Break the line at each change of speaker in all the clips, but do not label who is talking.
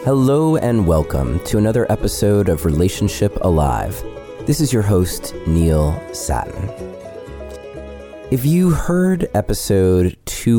Hello and welcome to another episode of Relationship Alive. This is your host, Neil Satin. If you heard episode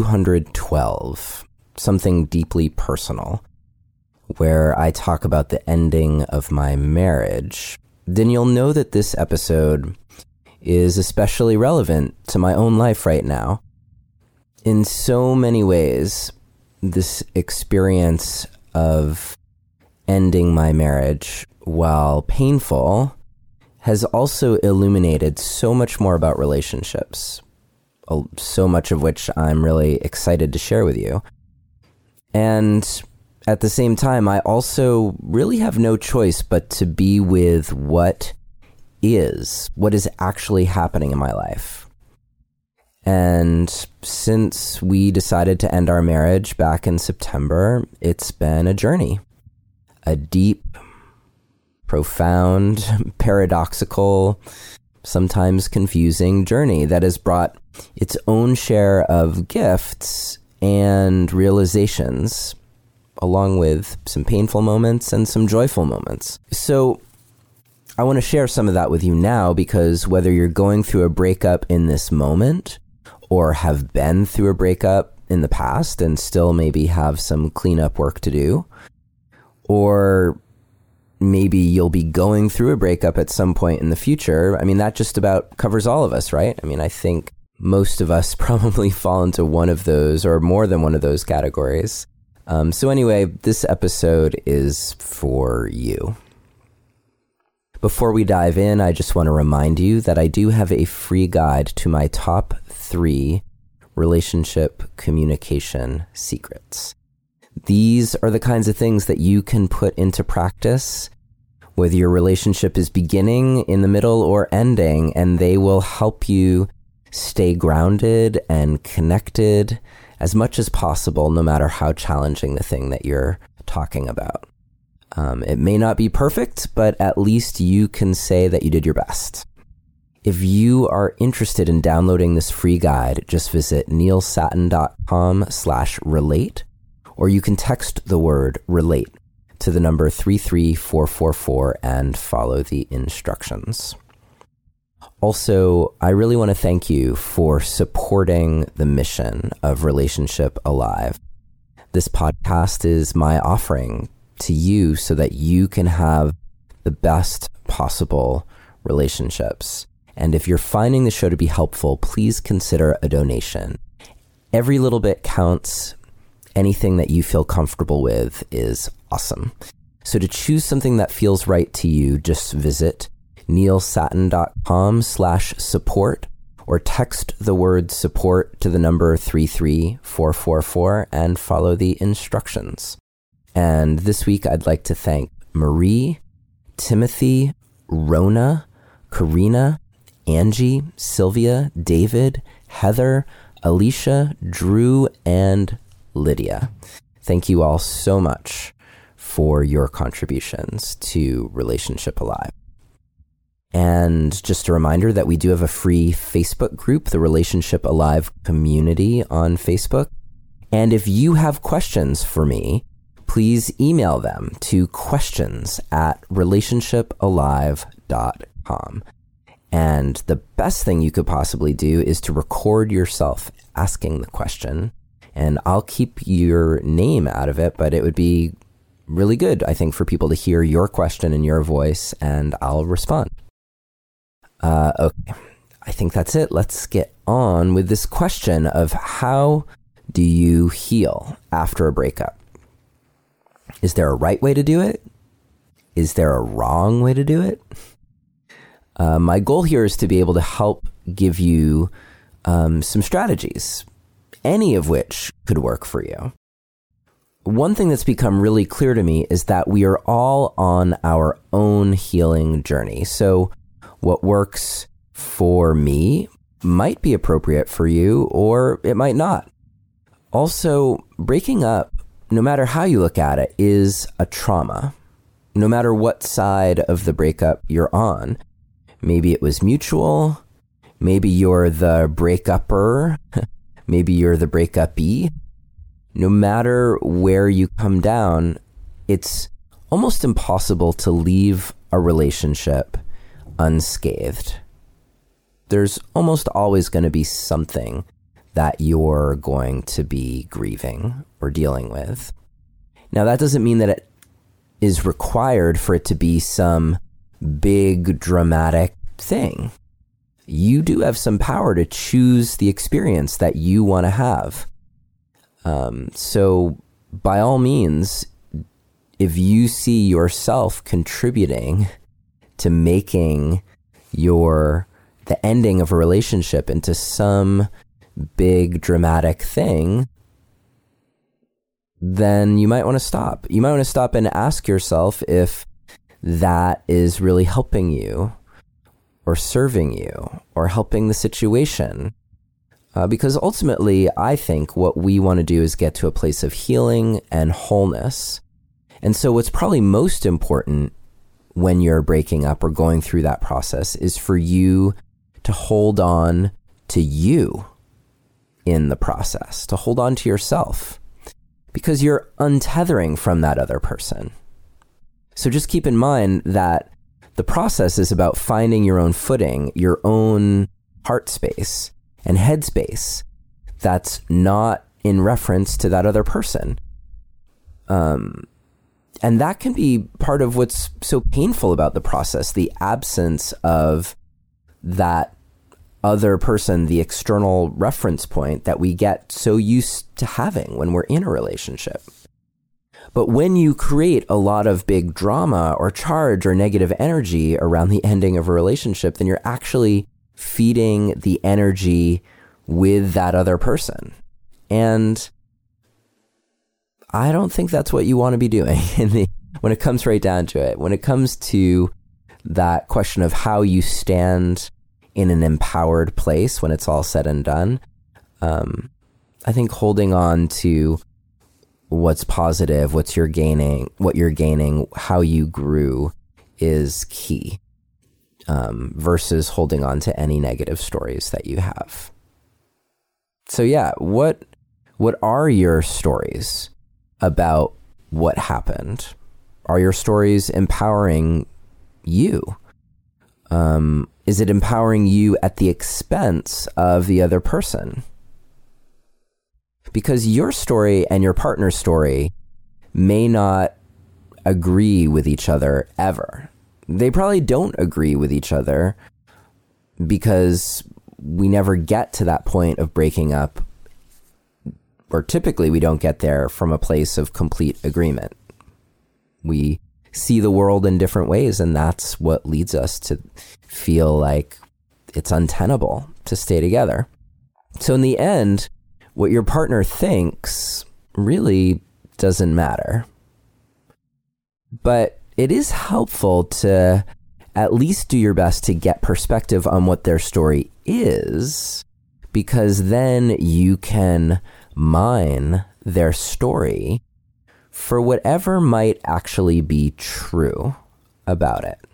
212, Something Deeply Personal, where I talk about the ending of my marriage, then you'll know that this episode is especially relevant to my own life right now. In so many ways, this experience of ending my marriage, while painful, has also illuminated so much more about relationships, so much of which I'm really excited to share with you. And at the same time, I also really have no choice but to be with what is actually happening in my life. And since we decided to end our marriage back in September, it's been a journey, a deep, profound, paradoxical, sometimes confusing journey that has brought its own share of gifts and realizations, along with some painful moments and some joyful moments. So I want to share some of that with you now, because whether you're going through a breakup in this moment or have been through a breakup in the past and still maybe have some cleanup work to do, or maybe you'll be going through a breakup at some point in the future, I mean, that just about covers all of us, right? I mean, I think most of us probably fall into one of those or more than one of those categories. So anyway, this episode is for you. Before we dive in, I just want to remind you that I do have a free guide to my top 3 relationship communication secrets. These are the kinds of things that you can put into practice, whether your relationship is beginning, in the middle, or ending, and they will help you stay grounded and connected as much as possible, no matter how challenging the thing that you're talking about. It may not be perfect, but at least you can say that you did your best. If you are interested in downloading this free guide, just visit neilsatin.com/relate, or you can text the word relate to the number 33444 and follow the instructions. Also, I really want to thank you for supporting the mission of Relationship Alive. This podcast is my offering to you so that you can have the best possible relationships. And if you're finding the show to be helpful, please consider a donation. Every little bit counts. Anything that you feel comfortable with is awesome. So to choose something that feels right to you, just visit neilsatin.com/support or text the word support to the number 33444 and follow the instructions. And this week, I'd like to thank Marie, Timothy, Rona, Karina, Angie, Sylvia, David, Heather, Alicia, Drew, and Lydia. Thank you all so much for your contributions to Relationship Alive. And just a reminder that we do have a free Facebook group, the Relationship Alive community on Facebook. And if you have questions for me, please email them to questions@relationshipalive.com. And the best thing you could possibly do is to record yourself asking the question. And I'll keep your name out of it, but it would be really good, I think, for people to hear your question in your voice, and I'll respond. Okay, I think that's it. Let's get on with this question of how do you heal after a breakup? Is there a right way to do it? Is there a wrong way to do it? My goal here is to be able to help give you some strategies, any of which could work for you. One thing that's become really clear to me is that we are all on our own healing journey. So what works for me might be appropriate for you, or it might not. Also, breaking up, no matter how you look at it, is a trauma. No matter what side of the breakup you're on. Maybe it was mutual. Maybe you're the breakupper. Maybe you're the breakupee. No matter where you come down, it's almost impossible to leave a relationship unscathed. There's almost always going to be something that you're going to be grieving or dealing with. Now, that doesn't mean that it is required for it to be some big dramatic thing. You do have some power to choose the experience that you want to have. So by all means, if you see yourself contributing to making the ending of a relationship into some big dramatic thing, then you might want to stop. You might want to stop and ask yourself if that is really helping you or serving you or helping the situation. Because ultimately, I think what we want to do is get to a place of healing and wholeness. And so what's probably most important when you're breaking up or going through that process is for you to hold on to you in the process, to hold on to yourself, because you're untethering from that other person. So just keep in mind that the process is about finding your own footing, your own heart space and head space that's not in reference to that other person. And that can be part of what's so painful about the process, the absence of that other person, the external reference point that we get so used to having when we're in a relationship. But when you create a lot of big drama or charge or negative energy around the ending of a relationship, then you're actually feeding the energy with that other person. And I don't think that's what you want to be doing when it comes right down to it. When it comes to that question of how you stand in an empowered place when it's all said and done, I think holding on to what's positive, what you're gaining, how you grew is key, versus holding on to any negative stories that you have. So yeah, what are your stories about what happened? Are your stories empowering you? Is it empowering you at the expense of the other person? Because your story and your partner's story may not agree with each other ever. They probably don't agree with each other because we never get to that point of breaking up, or typically we don't get there from a place of complete agreement. We see the world in different ways, and that's what leads us to feel like it's untenable to stay together. So in the end, what your partner thinks really doesn't matter. But it is helpful to at least do your best to get perspective on what their story is, because then you can mine their story for whatever might actually be true about it.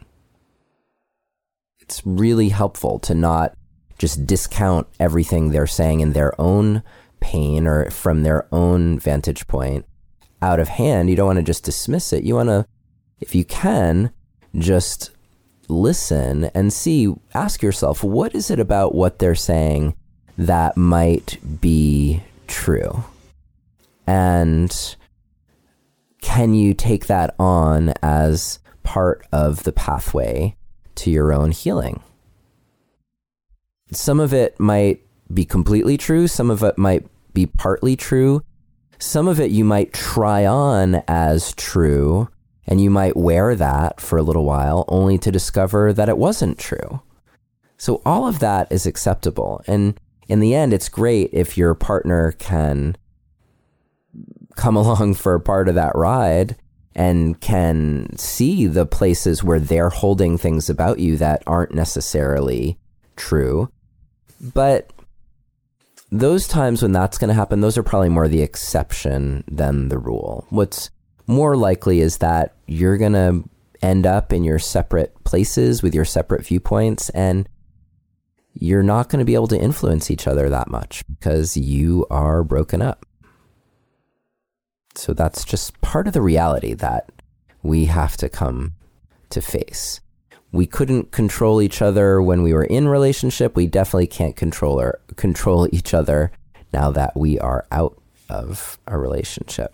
It's really helpful to not just discount everything they're saying in their own pain or from their own vantage point out of hand. You don't want to just dismiss it. You want to, if you can, just listen and ask yourself, what is it about what they're saying that might be true? And can you take that on as part of the pathway to your own healing? Some of it might be completely true. Some of it might be partly true. Some of it you might try on as true, and you might wear that for a little while only to discover that it wasn't true. So all of that is acceptable. And in the end, it's great if your partner can come along for a part of that ride and can see the places where they're holding things about you that aren't necessarily true. But those times when that's going to happen, those are probably more the exception than the rule. What's more likely is that you're going to end up in your separate places with your separate viewpoints, and you're not going to be able to influence each other that much because you are broken up. So that's just part of the reality that we have to come to face. We couldn't control each other when we were in relationship. We definitely can't control each other now that we are out of a relationship.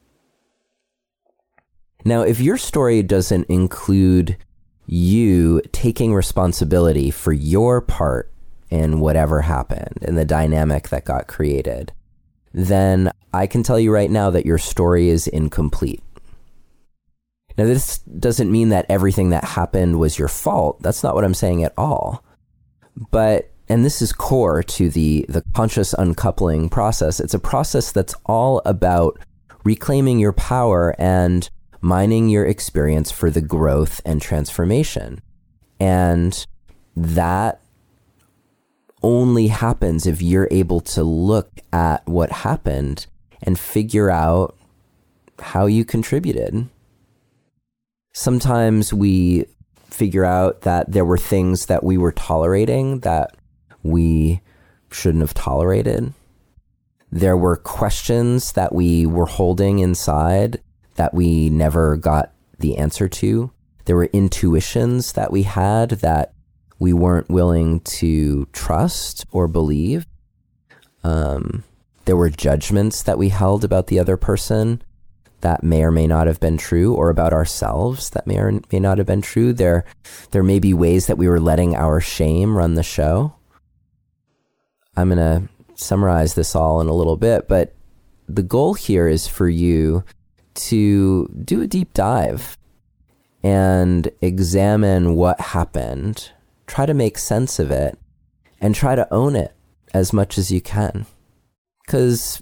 Now, if your story doesn't include you taking responsibility for your part in whatever happened and the dynamic that got created, then I can tell you right now that your story is incomplete. Now, this doesn't mean that everything that happened was your fault. That's not what I'm saying at all. But, and this is core to the conscious uncoupling process, it's a process that's all about reclaiming your power and mining your experience for the growth and transformation. And that only happens if you're able to look at what happened and figure out how you contributed. Sometimes we figure out that there were things that we were tolerating that we shouldn't have tolerated. There were questions that we were holding inside that we never got the answer to. There were intuitions that we had that we weren't willing to trust or believe. There were judgments that we held about the other person that may or may not have been true, or about ourselves that may or may not have been true. There may be ways that we were letting our shame run the show. I'm going to summarize this all in a little bit, but the goal here is for you to do a deep dive and examine what happened, try to make sense of it, and try to own it as much as you can. Because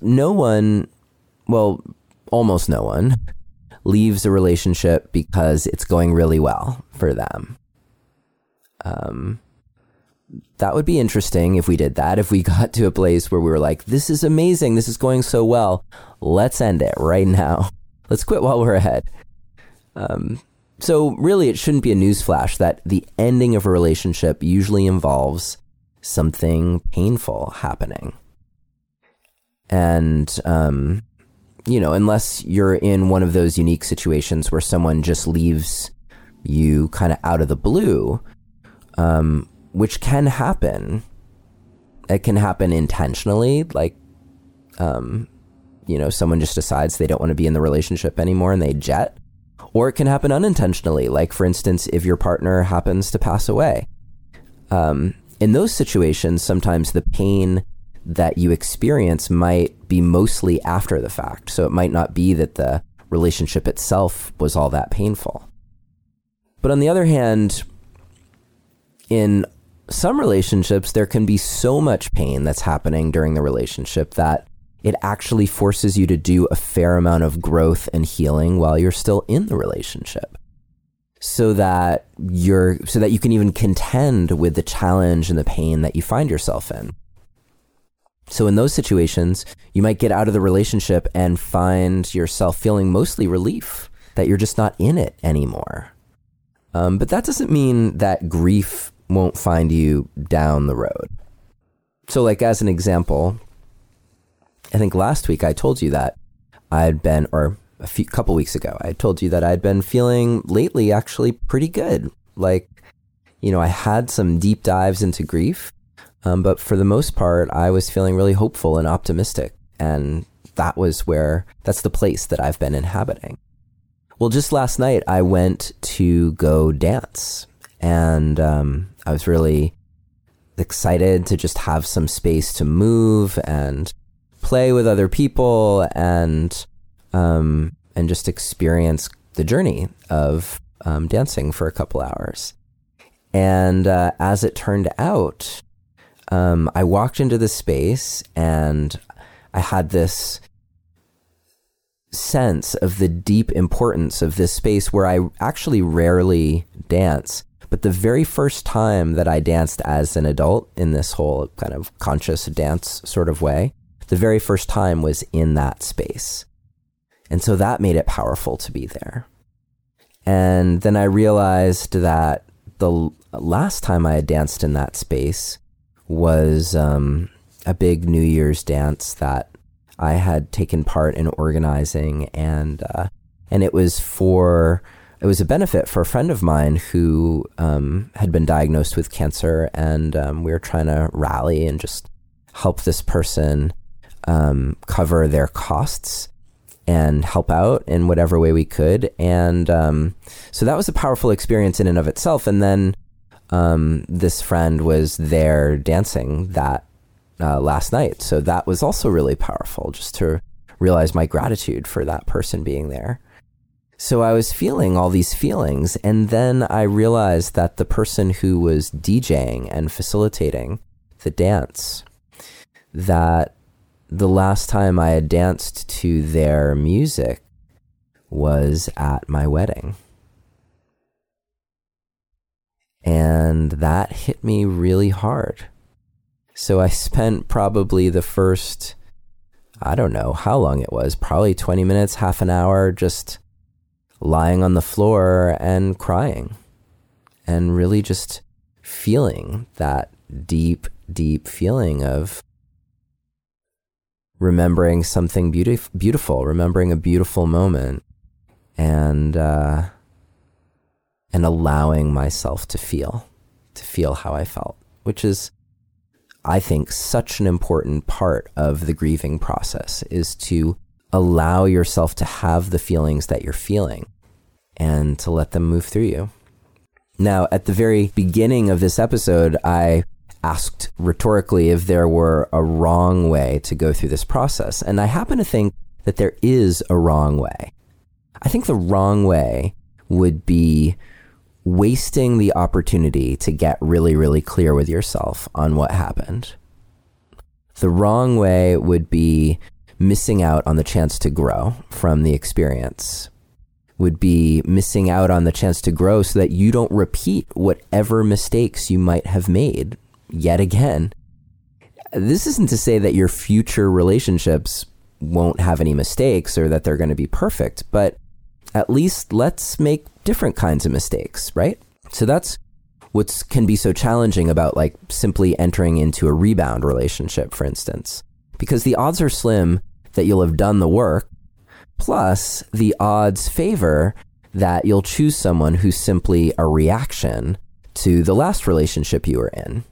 almost no one leaves a relationship because it's going really well for them. That would be interesting if we did that, if we got to a place where we were like, this is amazing, this is going so well, let's end it right now. Let's quit while we're ahead. So really, it shouldn't be a newsflash that the ending of a relationship usually involves something painful happening. And, unless you're in one of those unique situations where someone just leaves you kind of out of the blue, which can happen. It can happen intentionally, like, someone just decides they don't want to be in the relationship anymore and they jet. Or it can happen unintentionally, like, for instance, if your partner happens to pass away. In those situations, sometimes the pain that you experience might be mostly after the fact. So it might not be that the relationship itself was all that painful. But on the other hand, in some relationships, there can be so much pain that's happening during the relationship that it actually forces you to do a fair amount of growth and healing while you're still in the relationship. So that you can even contend with the challenge and the pain that you find yourself in. So in those situations, you might get out of the relationship and find yourself feeling mostly relief that you're just not in it anymore. But that doesn't mean that grief won't find you down the road. So, like, as an example, I think last week I told you that couple weeks ago, I told you that I'd been feeling lately actually pretty good. Like, I had some deep dives into grief. But for the most part, I was feeling really hopeful and optimistic. And that's the place that I've been inhabiting. Well, just last night, I went to go dance. And I was really excited to just have some space to move and play with other people and just experience the journey of dancing for a couple hours. And as it turned out, I walked into the space and I had this sense of the deep importance of this space where I actually rarely dance. But the very first time that I danced as an adult in this whole kind of conscious dance sort of way, the very first time was in that space. And so that made it powerful to be there. And then I realized that the last time I had danced in that space was a big New Year's dance that I had taken part in organizing, and it was a benefit for a friend of mine who had been diagnosed with cancer, and we were trying to rally and just help this person cover their costs and help out in whatever way we could. And so that was a powerful experience in and of itself. And then this friend was there dancing that last night. So that was also really powerful, just to realize my gratitude for that person being there. So I was feeling all these feelings, and then I realized that the person who was DJing and facilitating the dance, that the last time I had danced to their music was at my wedding. And that hit me really hard. So I spent probably the first, I don't know how long it was, probably 20 minutes, half an hour, just lying on the floor and crying, and really just feeling that deep, deep feeling of remembering something beautiful, remembering a beautiful moment, and allowing myself to feel how I felt, which is, I think, such an important part of the grieving process, is to allow yourself to have the feelings that you're feeling and to let them move through you. Now, at the very beginning of this episode, I asked rhetorically if there were a wrong way to go through this process. And I happen to think that there is a wrong way. I think the wrong way would be wasting the opportunity to get really, really clear with yourself on what happened. The wrong way would be missing out on the chance to grow from the experience, would be missing out on the chance to grow so that you don't repeat whatever mistakes you might have made yet again. This isn't to say that your future relationships won't have any mistakes or that they're going to be perfect, but at least let's make different kinds of mistakes, right? So that's what can be so challenging about like simply entering into a rebound relationship, for instance, because the odds are slim that you'll have done the work, plus the odds favor that you'll choose someone who's simply a reaction to the last relationship you were in.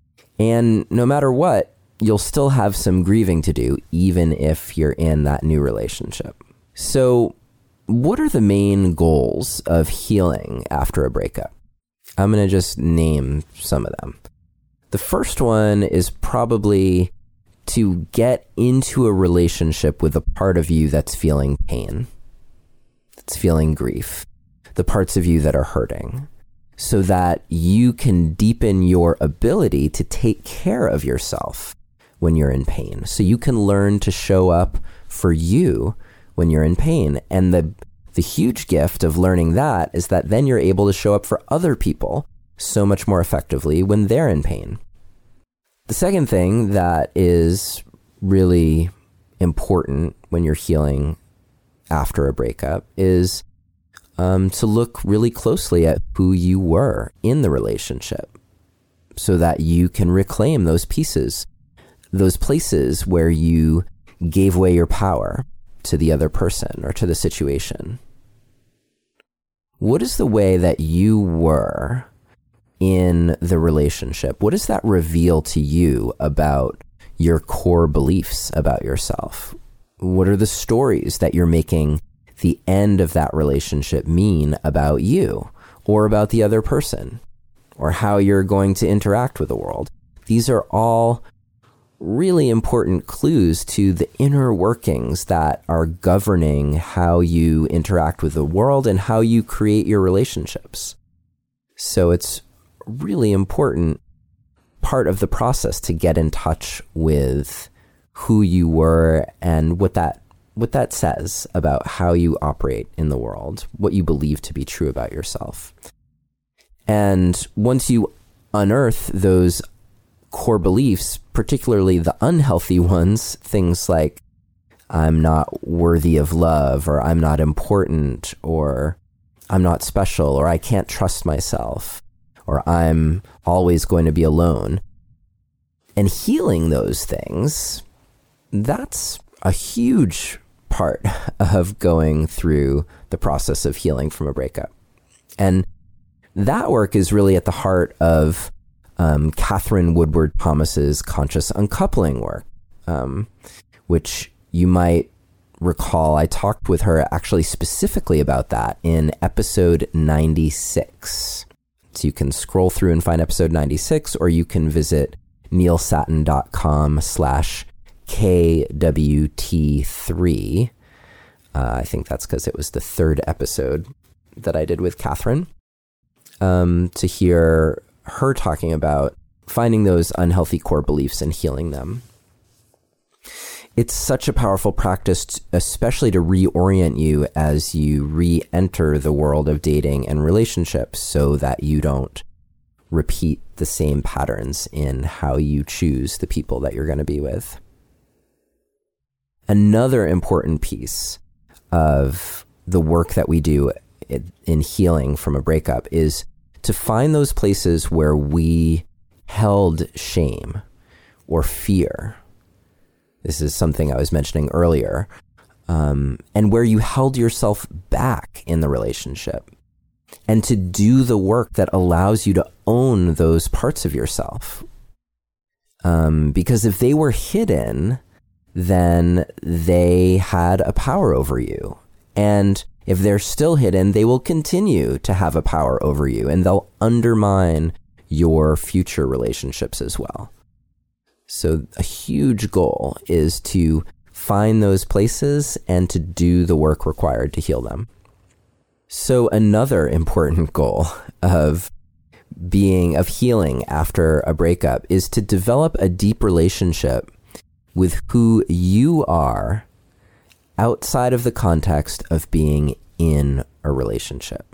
And no matter what, you'll still have some grieving to do, even if you're in that new relationship. So what are the main goals of healing after a breakup? I'm going to just name some of them. The first one is probably to get into a relationship with a part of you that's feeling pain, that's feeling grief, the parts of you that are hurting, so that you can deepen your ability to take care of yourself when you're in pain. So you can learn to show up for you when you're in pain. And the huge gift of learning that is that then you're able to show up for other people so much more effectively when they're in pain. The second thing that is really important when you're healing after a breakup is to look really closely at who you were in the relationship so that you can reclaim those pieces, those places where you gave away your power to the other person or to the situation. What is the way that you were in the relationship? What does that reveal to you about your core beliefs about yourself? What are the stories that you're making the end of that relationship mean about you or about the other person or how you're going to interact with the world? These are all really important clues to the inner workings that are governing how you interact with the world and how you create your relationships. So it's a really important part of the process to get in touch with who you were and what that says about how you operate in the world, what you believe to be true about yourself. And once you unearth those core beliefs, particularly the unhealthy ones, things like I'm not worthy of love, or I'm not important, or I'm not special, or I can't trust myself, or I'm always going to be alone. And healing those things, that's a huge part of going through the process of healing from a breakup. And that work is really at the heart of Catherine Woodward Thomas's conscious uncoupling work, which you might recall I talked with her actually specifically about that in episode 96. So you can scroll through and find episode 96, or you can visit neilsattin.com/KWT3. I think that's because it was the third episode that I did with Catherine, to hear her talking about finding those unhealthy core beliefs and healing them. It's such a powerful practice, especially to reorient you as you re-enter the world of dating and relationships, so that you don't repeat the same patterns in how you choose the people that you're going to be with. Another important piece of the work that we do in healing from a breakup is to find those places where we held shame or fear. This is something I was mentioning earlier, and where you held yourself back in the relationship, and to do the work that allows you to own those parts of yourself. Because if they were hidden, then they had a power over you. And if they're still hidden, they will continue to have a power over you, and they'll undermine your future relationships as well. So a huge goal is to find those places and to do the work required to heal them. So another important goal of healing after a breakup is to develop a deep relationship with who you are outside of the context of being in a relationship.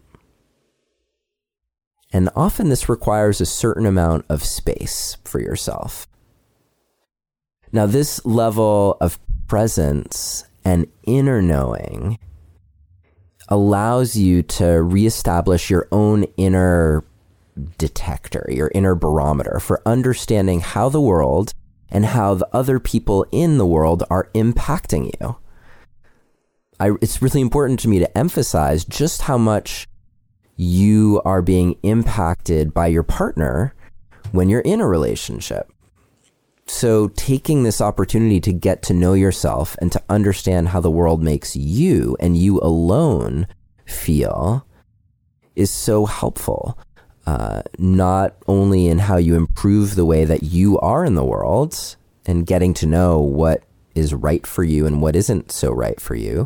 And often this requires a certain amount of space for yourself. Now, this level of presence and inner knowing allows you to reestablish your own inner detector, your inner barometer for understanding how the world and how the other people in the world are impacting you. It's really important to me to emphasize just how much you are being impacted by your partner when you're in a relationship. So taking this opportunity to get to know yourself and to understand how the world makes you and you alone feel is so helpful, not only in how you improve the way that you are in the world and getting to know what is right for you and what isn't so right for you,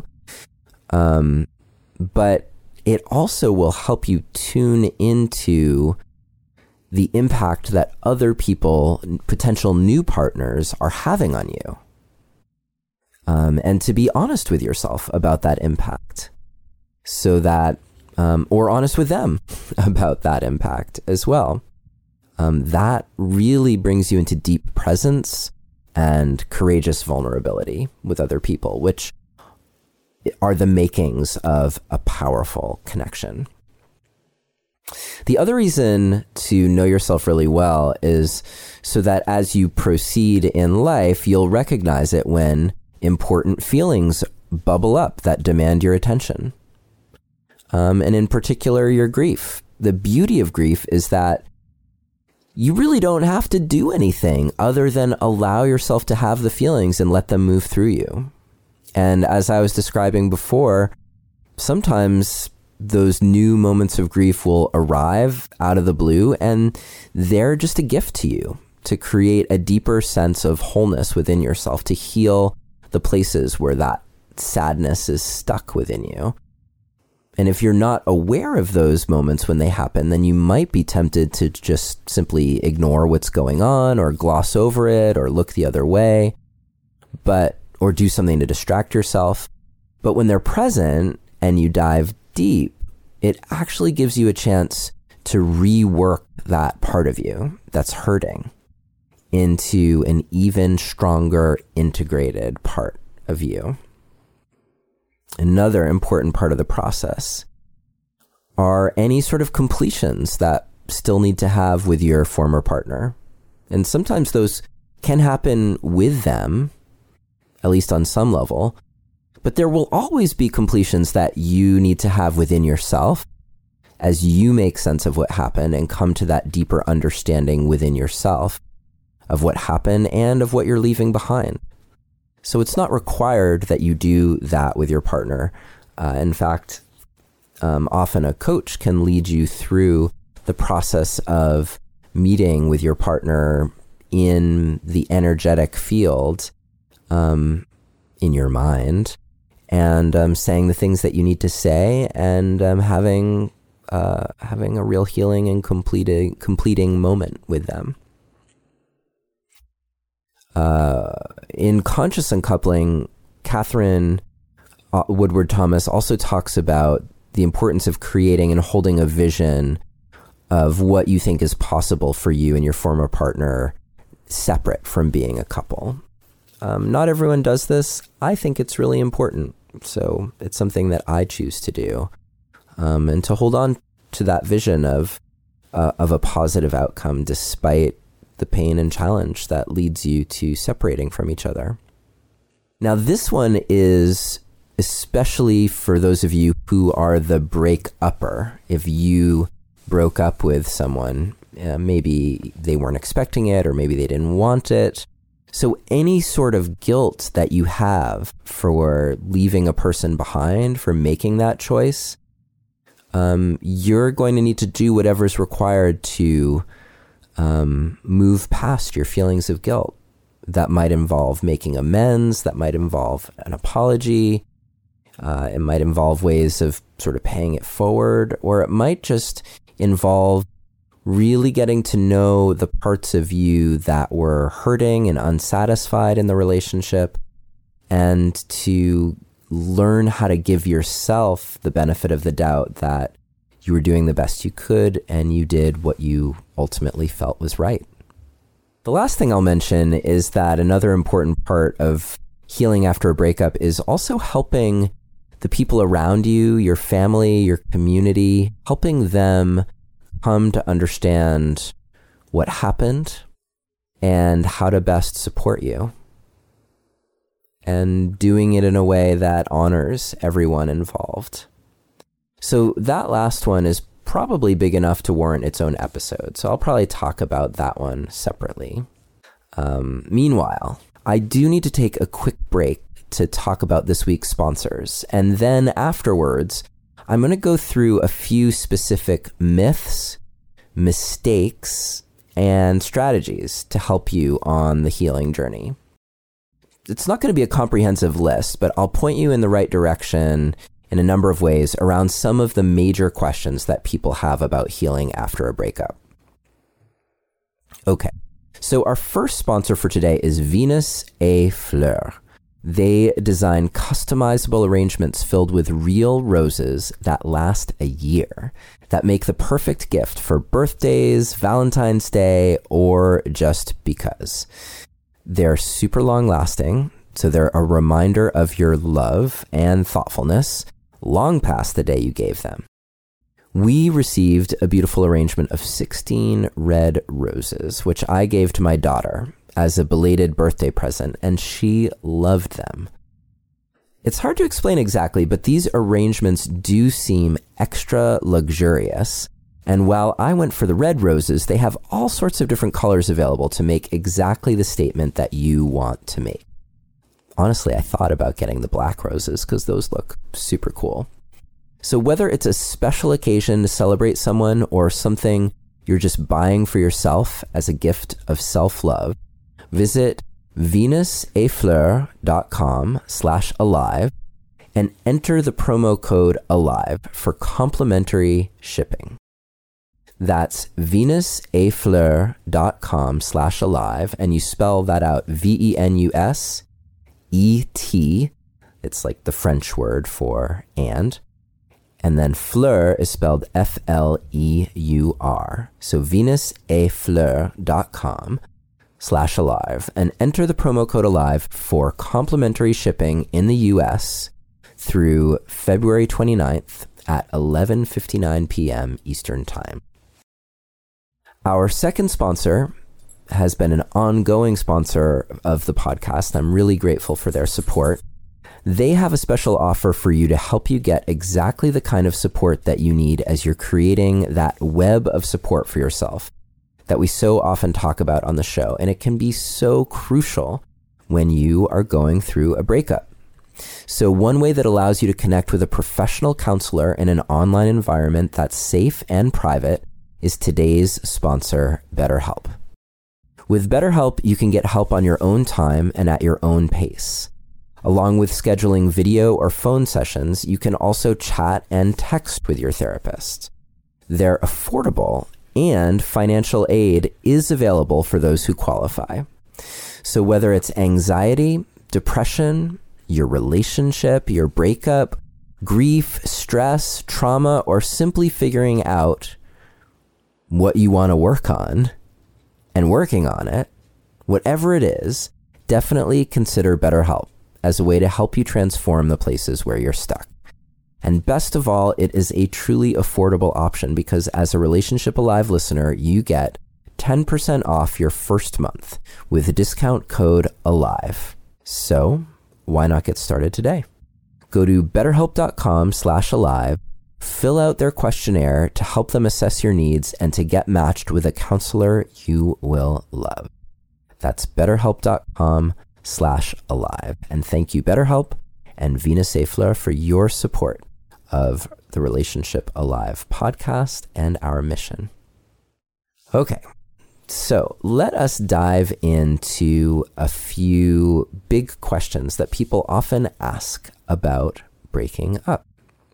but it also will help you tune into the impact that other people, potential new partners, are having on you. And to be honest with yourself about that impact, so that, or honest with them about that impact as well. That really brings you into deep presence and courageous vulnerability with other people, which are the makings of a powerful connection. The other reason to know yourself really well is so that as you proceed in life, you'll recognize it when important feelings bubble up that demand your attention. And in particular, your grief. The beauty of grief is that you really don't have to do anything other than allow yourself to have the feelings and let them move through you. And as I was describing before, sometimes those new moments of grief will arrive out of the blue, and they're just a gift to you to create a deeper sense of wholeness within yourself, to heal the places where that sadness is stuck within you. And if you're not aware of those moments when they happen, then you might be tempted to just simply ignore what's going on, or gloss over it, or look the other way, or do something to distract yourself. But when they're present and you dive deep, it actually gives you a chance to rework that part of you that's hurting into an even stronger integrated part of you. Another important part of the process are any sort of completions that still need to have with your former partner. And sometimes those can happen with them, at least on some level. But there will always be completions that you need to have within yourself as you make sense of what happened and come to that deeper understanding within yourself of what happened and of what you're leaving behind. So it's not required that you do that with your partner. In fact, often a coach can lead you through the process of meeting with your partner in the energetic field in your mind, and saying the things that you need to say, and having a real healing and completing moment with them. In Conscious Uncoupling, Catherine Woodward Thomas also talks about the importance of creating and holding a vision of what you think is possible for you and your former partner separate from being a couple. Not everyone does this. I think it's really important. So it's something that I choose to do, and to hold on to that vision of a positive outcome despite the pain and challenge that leads you to separating from each other. Now, this one is especially for those of you who are the break-upper. If you broke up with someone, maybe they weren't expecting it, or maybe they didn't want it. So any sort of guilt that you have for leaving a person behind, for making that choice, you're going to need to do whatever's required to move past your feelings of guilt. That might involve making amends, that might involve an apology, it might involve ways of sort of paying it forward, or it might just involve really getting to know the parts of you that were hurting and unsatisfied in the relationship, and to learn how to give yourself the benefit of the doubt that you were doing the best you could and you did what you ultimately felt was right. The last thing I'll mention is that another important part of healing after a breakup is also helping the people around you, your family, your community, helping them come to understand what happened and how to best support you, and doing it in a way that honors everyone involved. So that last one is probably big enough to warrant its own episode, so I'll probably talk about that one separately. Meanwhile, I do need to take a quick break to talk about this week's sponsors, and then afterwards, I'm going to go through a few specific myths, mistakes, and strategies to help you on the healing journey. It's not going to be a comprehensive list, but I'll point you in the right direction in a number of ways around some of the major questions that people have about healing after a breakup. Okay, so our first sponsor for today is Venus et Fleurs. They design customizable arrangements filled with real roses that last a year, that make the perfect gift for birthdays, Valentine's Day, or just because. They're super long lasting, so they're a reminder of your love and thoughtfulness long past the day you gave them. We received a beautiful arrangement of 16 red roses, which I gave to my daughter as a belated birthday present, and she loved them. It's hard to explain exactly, but these arrangements do seem extra luxurious. And while I went for the red roses, they have all sorts of different colors available to make exactly the statement that you want to make. Honestly, I thought about getting the black roses because those look super cool. So whether it's a special occasion to celebrate someone or something you're just buying for yourself as a gift of self-love, visit venusetfleurs.com/alive and enter the promo code ALIVE for complimentary shipping. That's venusetfleurs.com/alive, and you spell that out VENUSET. It's like the French word for and then fleur is spelled FLEUR. So venusetfleurs.com/alive and enter the promo code ALIVE for complimentary shipping in the US through February 29th at 11:59 p.m. Eastern Time. Our second sponsor has been an ongoing sponsor of the podcast. I'm really grateful for their support. They have a special offer for you to help you get exactly the kind of support that you need as you're creating that web of support for yourself that we so often talk about on the show. And it can be so crucial when you are going through a breakup. So one way that allows you to connect with a professional counselor in an online environment that's safe and private is today's sponsor, BetterHelp. With BetterHelp, you can get help on your own time and at your own pace. Along with scheduling video or phone sessions, you can also chat and text with your therapist. They're affordable, and financial aid is available for those who qualify. So whether it's anxiety, depression, your relationship, your breakup, grief, stress, trauma, or simply figuring out what you want to work on and working on it, whatever it is, definitely consider BetterHelp as a way to help you transform the places where you're stuck. And best of all, it is a truly affordable option because as a Relationship Alive listener, you get 10% off your first month with the discount code ALIVE. So why not get started today? Go to betterhelp.com/alive, fill out their questionnaire to help them assess your needs and to get matched with a counselor you will love. That's betterhelp.com/alive. And thank you, BetterHelp and Vina Safler, for your support of the Relationship Alive podcast and our mission. Okay. So let us dive into a few big questions that people often ask about breaking up.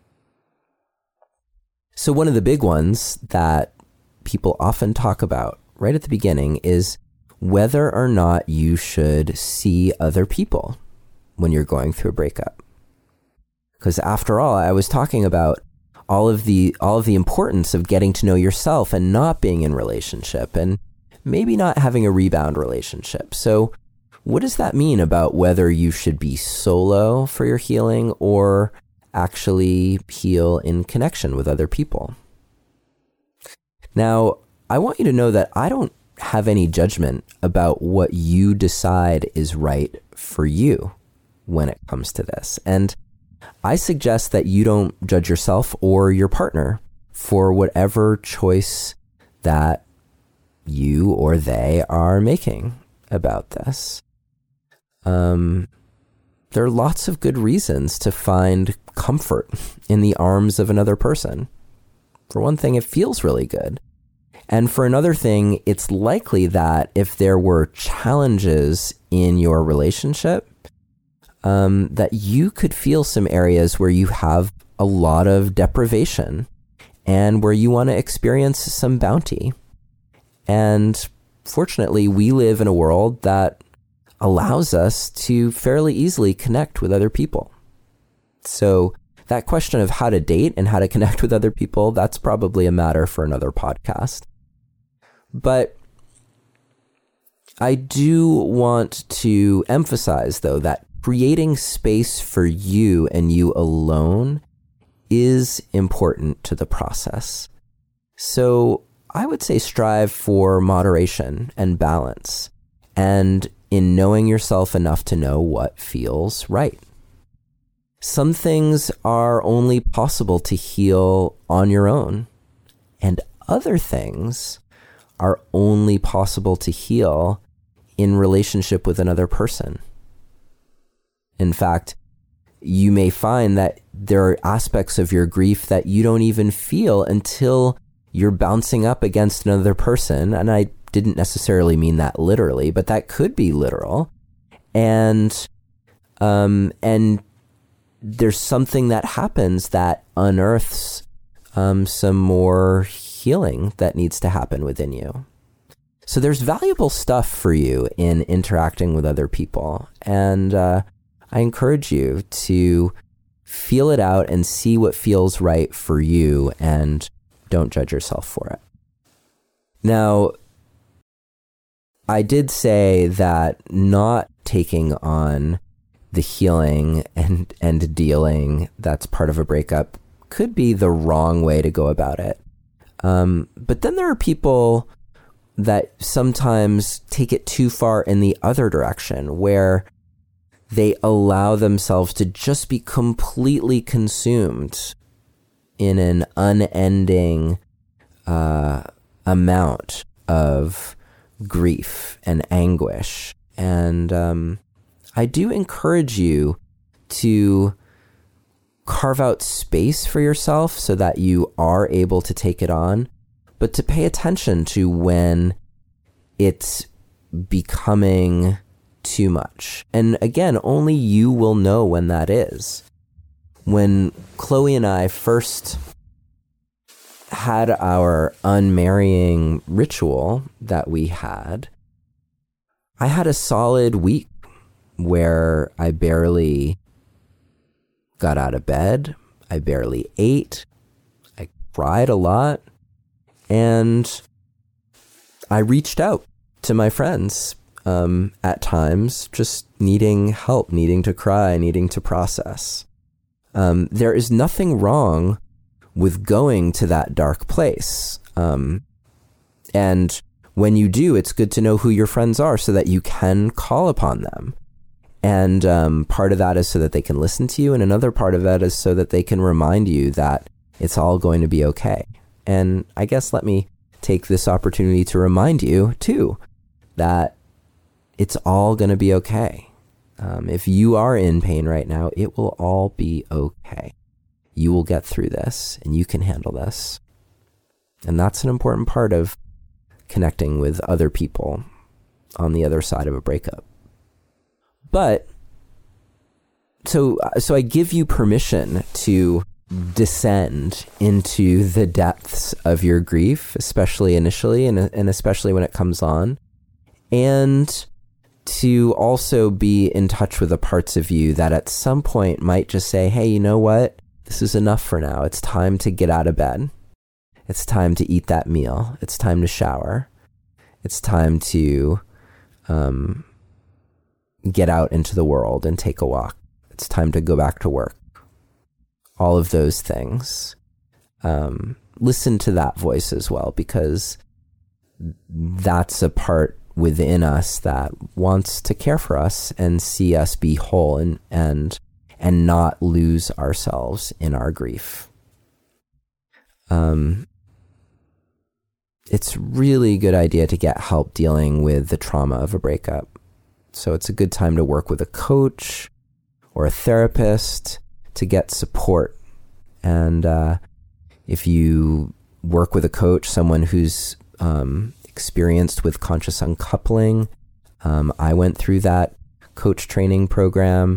So one of the big ones that people often talk about right at the beginning is whether or not you should see other people when you're going through a breakup. Because after all, I was talking about all of the importance of getting to know yourself and not being in relationship and maybe not having a rebound relationship. So what does that mean about whether you should be solo for your healing or actually heal in connection with other people? Now, I want you to know that I don't have any judgment about what you decide is right for you when it comes to this. And I suggest that you don't judge yourself or your partner for whatever choice that you or they are making about this. There are lots of good reasons to find comfort in the arms of another person. For one thing, it feels really good. And for another thing, it's likely that if there were challenges in your relationship, that you could feel some areas where you have a lot of deprivation and where you want to experience some bounty. And fortunately, we live in a world that allows us to fairly easily connect with other people. So that question of how to date and how to connect with other people, that's probably a matter for another podcast. But I do want to emphasize, though, that creating space for you and you alone is important to the process. So I would say strive for moderation and balance, and in knowing yourself enough to know what feels right. Some things are only possible to heal on your own, and other things are only possible to heal in relationship with another person. In fact, you may find that there are aspects of your grief that you don't even feel until you're bouncing up against another person. And I didn't necessarily mean that literally, but that could be literal. And there's something that happens that unearths some more healing that needs to happen within you. So there's valuable stuff for you in interacting with other people. And I encourage you to feel it out and see what feels right for you, and don't judge yourself for it. Now, I did say that not taking on the healing and dealing that's part of a breakup could be the wrong way to go about it. But then there are people that sometimes take it too far in the other direction, where they allow themselves to just be completely consumed in an unending amount of grief and anguish. And I do encourage you to carve out space for yourself so that you are able to take it on, but to pay attention to when it's becoming too much. And again, only you will know when that is. When Chloe and I first had our unmarrying ritual that we had, I had a solid week where I barely got out of bed. I barely ate. I cried a lot. And I reached out to my friends at times, just needing help, needing to cry, needing to process. There is nothing wrong with going to that dark place. And when you do, it's good to know who your friends are so that you can call upon them. And part of that is so that they can listen to you. And another part of that is so that they can remind you that it's all going to be okay. And I guess let me take this opportunity to remind you, too, that it's all going to be okay. If you are in pain right now, it will all be okay. You will get through this, and you can handle this. And that's an important part of connecting with other people on the other side of a breakup. But, so I give you permission to descend into the depths of your grief, especially initially, and especially when it comes on, and to also be in touch with the parts of you that at some point might just say, hey, you know what? This is enough for now. It's time to get out of bed. It's time to eat that meal. It's time to shower. It's time to get out into the world and take a walk. It's time to go back to work. All of those things. Listen to that voice as well, because that's a part within us that wants to care for us and see us be whole and not lose ourselves in our grief. It's really a good idea to get help dealing with the trauma of a breakup. So it's a good time to work with a coach or a therapist to get support. And if you work with a coach, someone who's experienced with conscious uncoupling, I went through that coach training program.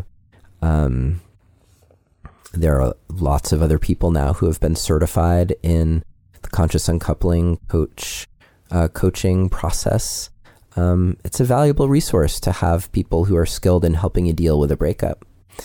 There are lots of other people now who have been certified in the conscious uncoupling coaching process. It's a valuable resource to have people who are skilled in helping you deal with a breakup.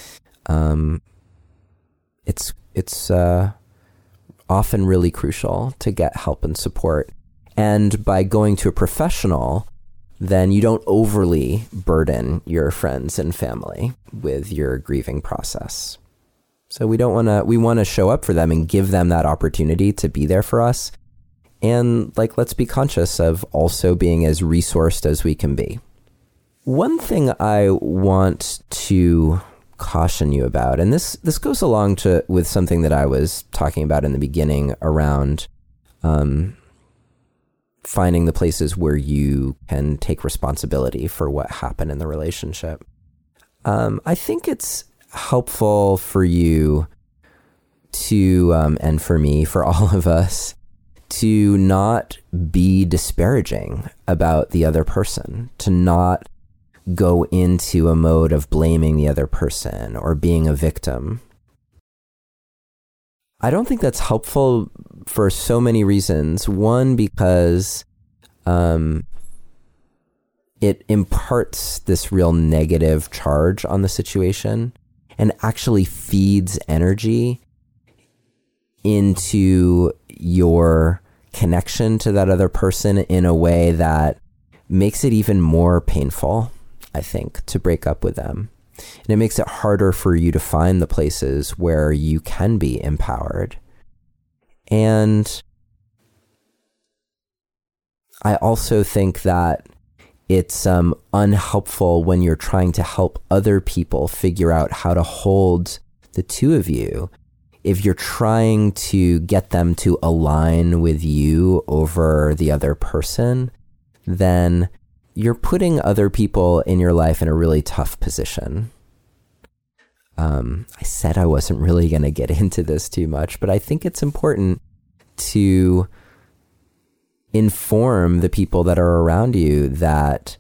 It's often really crucial to get help and support. And by going to a professional, then you don't overly burden your friends and family with your grieving process. So we want to show up for them and give them that opportunity to be there for us. And let's be conscious of also being as resourced as we can be. One thing I want to caution you about, and this goes along with something that I was talking about in the beginning around finding the places where you can take responsibility for what happened in the relationship. I think it's helpful for you to, and for me, for all of us, to not be disparaging about the other person, to not go into a mode of blaming the other person or being a victim. I don't think that's helpful for so many reasons. One, because it imparts this real negative charge on the situation and actually feeds energy into your connection to that other person in a way that makes it even more painful, I think, to break up with them. And it makes it harder for you to find the places where you can be empowered. And I also think that it's unhelpful when you're trying to help other people figure out how to hold the two of you. If you're trying to get them to align with you over the other person, then you're putting other people in your life in a really tough position. I said I wasn't really going to get into this too much, but I think it's important to inform the people that are around you that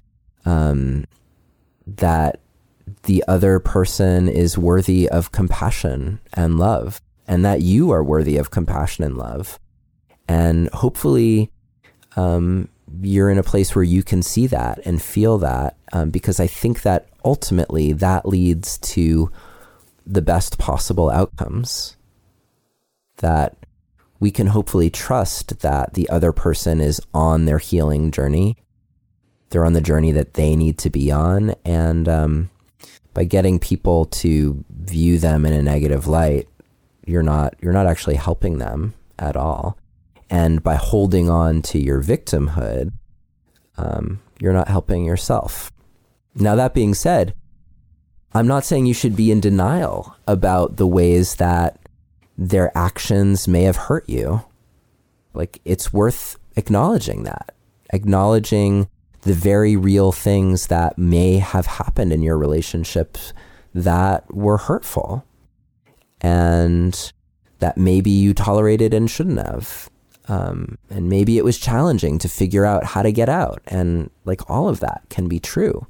that the other person is worthy of compassion and love, and that you are worthy of compassion and love. And hopefully, you're in a place where you can see that and feel that, because I think that ultimately that leads to the best possible outcomes, that we can hopefully trust that the other person is on their healing journey. They're on the journey that they need to be on. And by getting people to view them in a negative light, you're not actually helping them at all. And by holding on to your victimhood, you're not helping yourself. Now, that being said, I'm not saying you should be in denial about the ways that their actions may have hurt you. Like, it's worth acknowledging that, acknowledging the very real things that may have happened in your relationships that were hurtful and that maybe you tolerated and shouldn't have. And maybe it was challenging to figure out how to get out. And like, all of that can be true.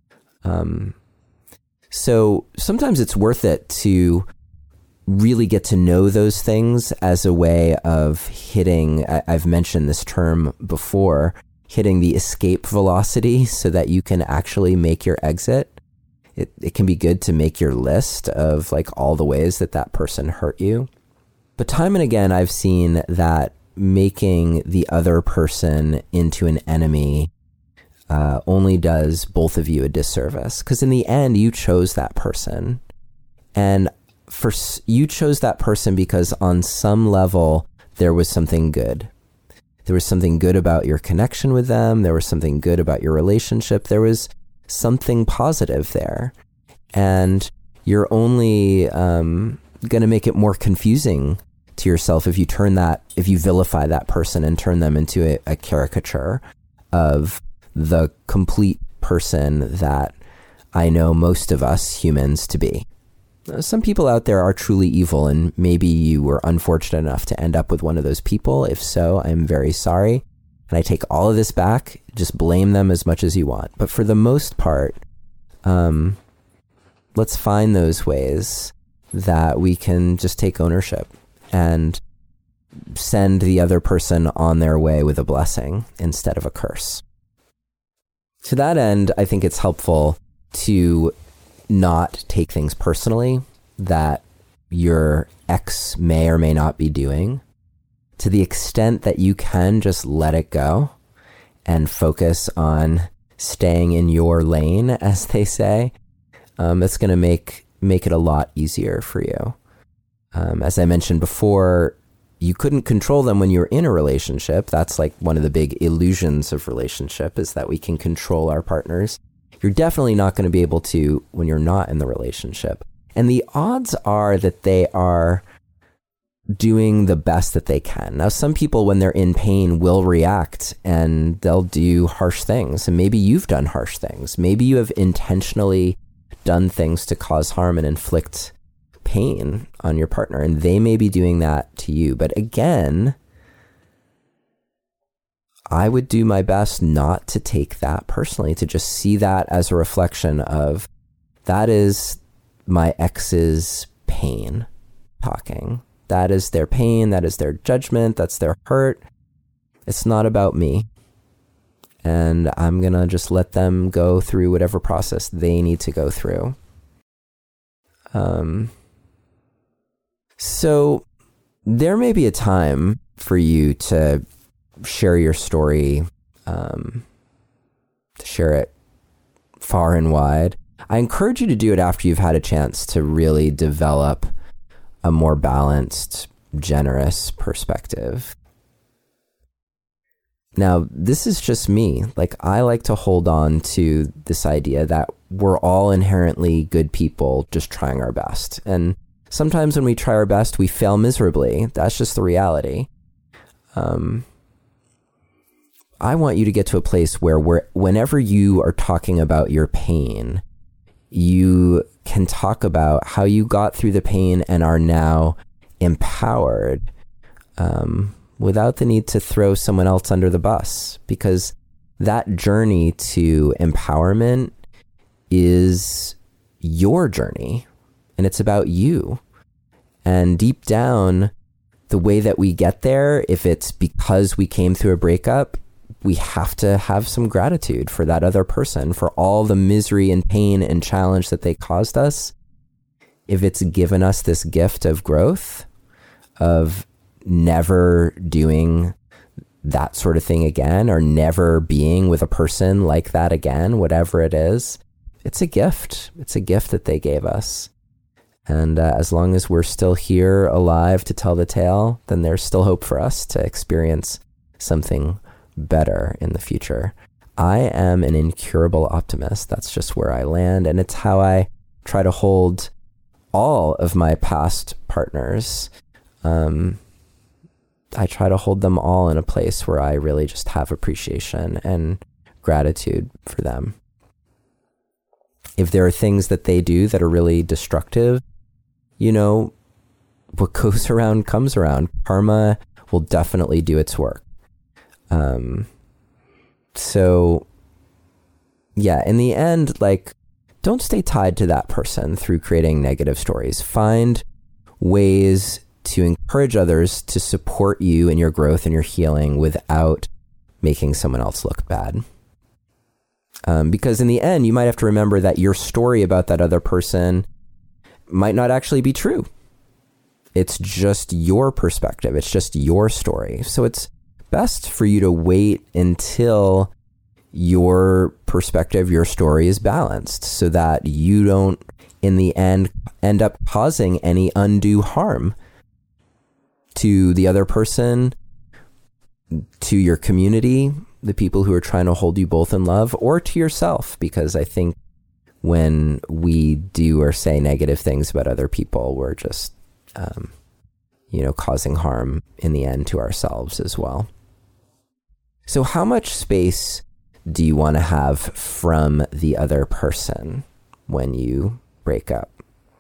So sometimes it's worth it to really get to know those things as a way of hitting, I've mentioned this term before, hitting the escape velocity so that you can actually make your exit. It can be good to make your list of like all the ways that that person hurt you. But time and again, I've seen that making the other person into an enemy only does both of you a disservice, because in the end, you chose that person, and you chose that person because on some level there was something good. There was something good about your connection with them. There was something good about your relationship. There was something positive there, and you're only going to make it more confusing to yourself if you vilify that person and turn them into a caricature of the complete person that I know most of us humans to be. Some people out there are truly evil, and maybe you were unfortunate enough to end up with one of those people. If so, I'm very sorry. And I take all of this back. Just blame them as much as you want. But for the most part, let's find those ways that we can just take ownership and send the other person on their way with a blessing instead of a curse. To that end, I think it's helpful to not take things personally that your ex may or may not be doing. To the extent that you can, just let it go and focus on staying in your lane, as they say. It's going to make it a lot easier for you. As I mentioned before, you couldn't control them when you're in a relationship. That's like one of the big illusions of relationship, is that we can control our partners. You're definitely not going to be able to when you're not in the relationship. And the odds are that they are doing the best that they can. Now, some people, when they're in pain, will react and they'll do harsh things. And maybe you've done harsh things. Maybe you have intentionally done things to cause harm and inflict pain on your partner, and they may be doing that to you. But again, I would do my best not to take that personally, to just see that as a reflection of, that is my ex's pain talking. That is their pain. That is their judgment. That's their hurt. It's not about me. And I'm going to just let them go through whatever process they need to go through. So there may be a time for you to share your story, to share it far and wide. I encourage you to do it after you've had a chance to really develop a more balanced, generous perspective. Now, this is just me. Like, I like to hold on to this idea that we're all inherently good people just trying our best. And sometimes when we try our best, we fail miserably. That's just the reality. I want you to get to a place where whenever you are talking about your pain, you can talk about how you got through the pain and are now empowered, without the need to throw someone else under the bus, because that journey to empowerment is your journey and it's about you. And deep down, the way that we get there, if it's because we came through a breakup, we have to have some gratitude for that other person, for all the misery and pain and challenge that they caused us. If it's given us this gift of growth, of never doing that sort of thing again, or never being with a person like that again, whatever it is, it's a gift. It's a gift that they gave us. And as long as we're still here alive to tell the tale, then there's still hope for us to experience something better in the future. I am an incurable optimist. That's just where I land. And it's how I try to hold all of my past partners. I try to hold them all in a place where I really just have appreciation and gratitude for them. If there are things that they do that are really destructive, what goes around comes around. Karma will definitely do its work. So yeah, in the end, like, don't stay tied to that person through creating negative stories. Find ways to encourage others to support you in your growth and your healing without making someone else look bad. Because in the end, you might have to remember that your story about that other person might not actually be true. It's just your perspective. It's just your story. So it's best for you to wait until your perspective, your story is balanced, so that you don't, in the end up causing any undue harm to the other person, to your community, the people who are trying to hold you both in love, or to yourself. Because I think when we do or say negative things about other people, we're just, causing harm in the end to ourselves as well. So how much space do you want to have from the other person when you break up?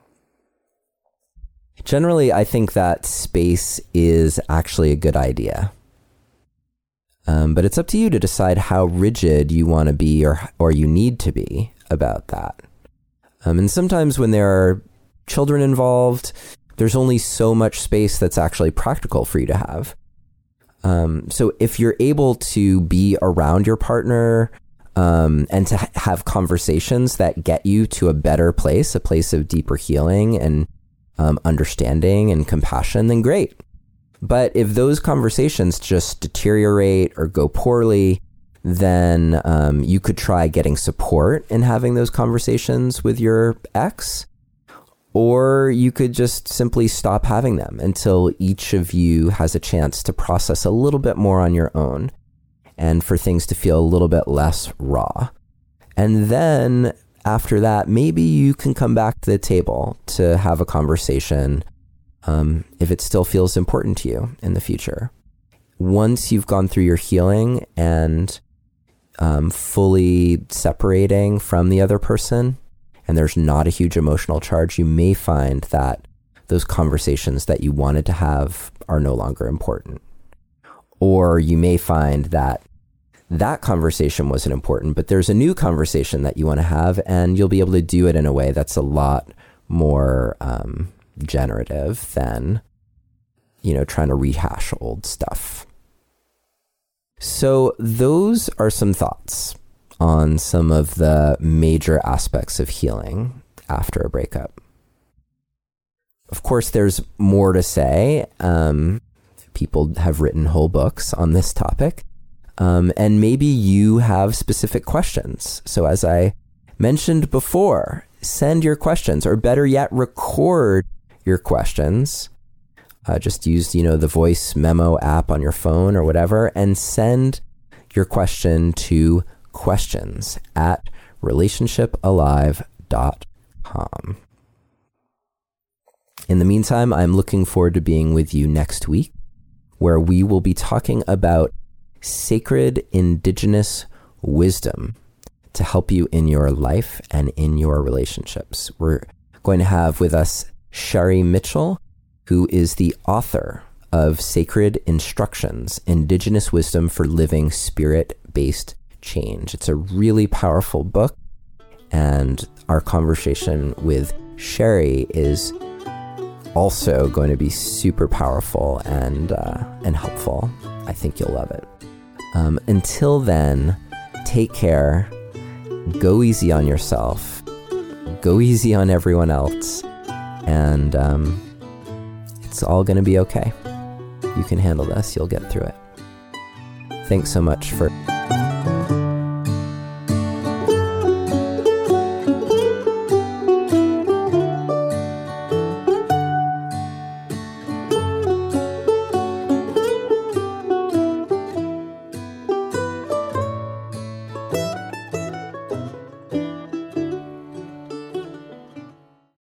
Generally, I think that space is actually a good idea. But it's up to you to decide how rigid you want to be or you need to be about that. And sometimes when there are children involved, there's only so much space that's actually practical for you to have. So if you're able to be around your partner and to have conversations that get you to a better place, a place of deeper healing and understanding and compassion, then great. But if those conversations just deteriorate or go poorly, then you could try getting support in having those conversations with your ex, or you could just simply stop having them until each of you has a chance to process a little bit more on your own and for things to feel a little bit less raw. And then after that, maybe you can come back to the table to have a conversation if it still feels important to you in the future. Once you've gone through your healing and fully separating from the other person, and there's not a huge emotional charge, you may find that those conversations that you wanted to have are no longer important. Or you may find that that conversation wasn't important, but there's a new conversation that you want to have, and you'll be able to do it in a way that's a lot more generative than, trying to rehash old stuff. So those are some thoughts on some of the major aspects of healing after a breakup. Of course, there's more to say. People have written whole books on this topic. And maybe you have specific questions. So as I mentioned before, send your questions, or better yet, record your questions. Just use, the voice memo app on your phone or whatever, and send your question to questions@relationshipalive.com. In the meantime, I'm looking forward to being with you next week, where we will be talking about sacred indigenous wisdom to help you in your life and in your relationships. We're going to have with us Shari Mitchell, who is the author of Sacred Instructions, Indigenous Wisdom for Living Spirit-Based Change. It's a really powerful book, and our conversation with Shari is also going to be super powerful and helpful. I think you'll love it. Until then, take care, go easy on yourself, go easy on everyone else, and it's all going to be okay. You can handle this. You'll get through it. Thanks so much for